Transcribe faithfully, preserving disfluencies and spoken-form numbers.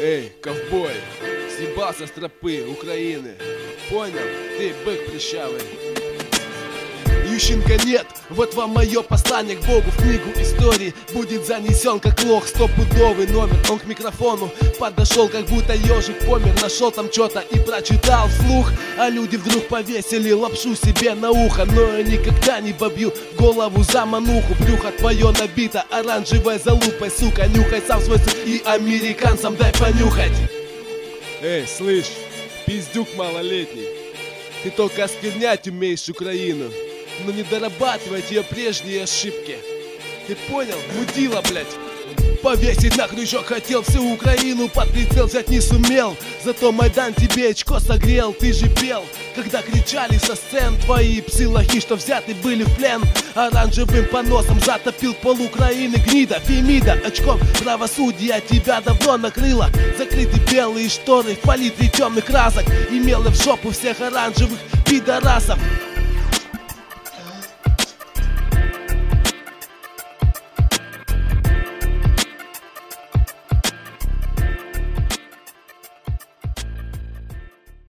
Эй, ковбой, съебался с тропы Украины. Понял? Ты бык прыщавый. Ющенко нет, вот вам мое послание к Богу. В книгу истории будет занесен как лох. Стопудовый номер, он к микрофону подошел, как будто ежик помер. Нашел там что-то и прочитал вслух. А люди вдруг повесили лапшу себе на ухо. Но я никогда не вобью голову за мануху. Брюхо твое набито оранжевой залупой, сука. Нюхай сам свой сук и американцам дай понюхать. Эй, слышь, пиздюк малолетний, ты только осквернять умеешь Украину, но не дорабатывать ее прежние ошибки. Ты понял? Мудила, блядь. Повесить на крючок хотел всю Украину, под прицел взять не сумел. Зато Майдан тебе очко согрел, ты же пел, когда кричали со сцен твои псы-лохи, что взяты были в плен. Оранжевым поносом затопил пол Украины гнида. Фемида очком правосудия тебя давно накрыло. Закрыты белые шторы в палитре темных красок, имела в жопу всех оранжевых пидорасов.